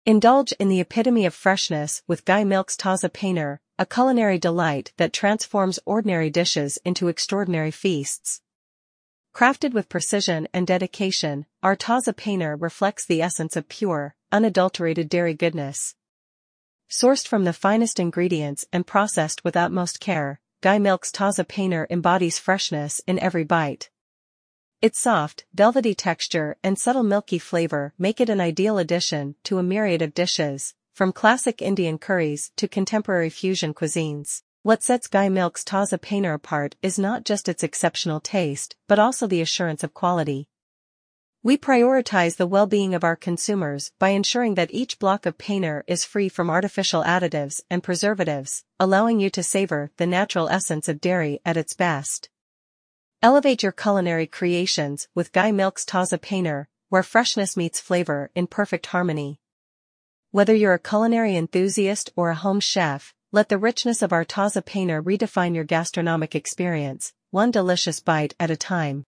Indulge in the epitome of freshness with Guy Milk's Taza Paneer, a culinary delight that transforms ordinary dishes into extraordinary feasts. Crafted with precision and dedication, our Taza Paneer reflects the essence of pure, unadulterated dairy goodness. Sourced from the finest ingredients and processed with utmost care, Guy Milk's Taza Paneer embodies freshness in every bite. Its soft, velvety texture and subtle milky flavor make it an ideal addition to a myriad of dishes, from classic Indian curries to contemporary fusion cuisines. What sets Guy Milk's Taza Paneer apart is not just its exceptional taste, but also the assurance of quality. We prioritize the well-being of our consumers by ensuring that each block of paneer is free from artificial additives and preservatives, allowing you to savor the natural essence of dairy at its best. Elevate your culinary creations with Guy Milk's Taza Paneer, where freshness meets flavor in perfect harmony. Whether you're a culinary enthusiast or a home chef, let the richness of our Taza Paneer redefine your gastronomic experience, one delicious bite at a time.